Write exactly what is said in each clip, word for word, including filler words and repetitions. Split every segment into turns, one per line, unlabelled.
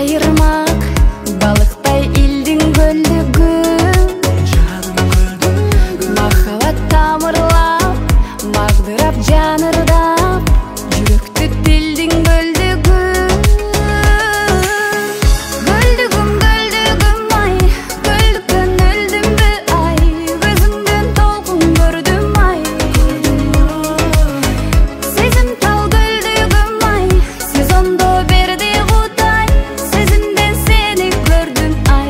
айырмак, балыктай илдин көлдүгүн. Махаббат тамырлап, магдырап жанырдап, жүрөктү тилдин көлдүгүн. Көлдүгүм, көлдүгүм ай, көлдүктөн өлдүмбү ай, көзүңдөн толкун көрдүм ай. Сезим тал көлдүгүм ай, сезондо берди Кудай, сезимден сени көрдүм ай.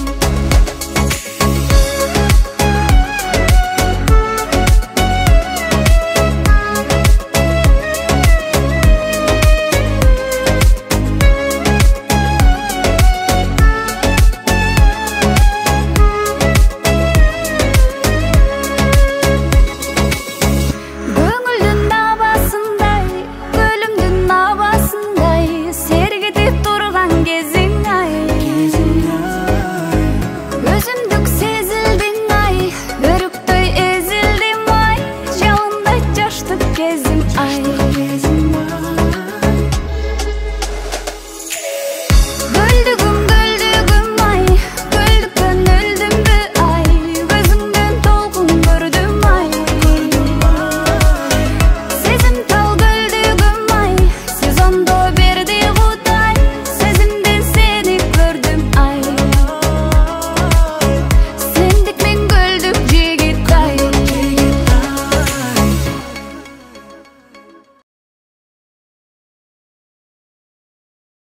Көңүлдүн набасындай, көлүмдүн набасындай, сергитип турган кезиң ай. Өзүмдүк сезилдиң ай, өрүктөй эзилдим ай, жалындай жаштык кезим ай.